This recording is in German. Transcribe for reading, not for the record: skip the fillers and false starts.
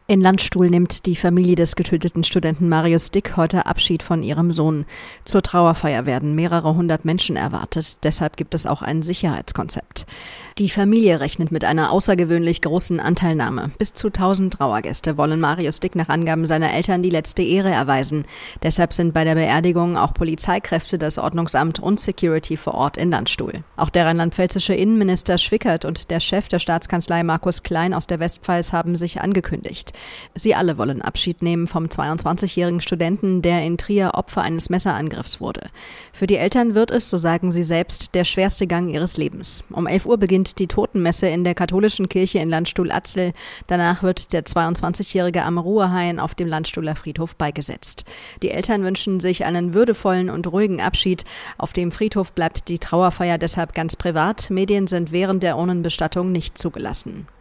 In Landstuhl nimmt die Familie des getöteten Studenten Marius Dick heute Abschied von ihrem Sohn. Zur Trauerfeier werden mehrere hundert Menschen erwartet, deshalb gibt es auch ein Sicherheitskonzept. Die Familie rechnet mit einer außergewöhnlich großen Anteilnahme. Bis zu 1000 Trauergäste wollen Marius Dick nach Angaben seiner Eltern die letzte Ehre erweisen. Deshalb sind bei der Beerdigung auch Polizeikräfte, das Ordnungsamt und Security vor Ort in Landstuhl. Auch der rheinland-pfälzische Innenminister Schwickert und der Chef der Staatskanzlei Markus Klein aus der Westpfalz haben sich angekündigt. Sie alle wollen Abschied nehmen vom 22-jährigen Studenten, der in Trier Opfer eines Messerangriffs wurde. Für die Eltern wird es, so sagen sie selbst, der schwerste Gang ihres Lebens. Um 11 Uhr beginnt die Totenmesse in der katholischen Kirche in Landstuhl-Atzel. Danach wird der 22-Jährige am Ruhehain auf dem Landstuhler Friedhof beigesetzt. Die Eltern wünschen sich einen würdevollen und ruhigen Abschied. Auf dem Friedhof bleibt die Trauerfeier deshalb ganz privat. Medien sind während der Urnenbestattung nicht zugelassen.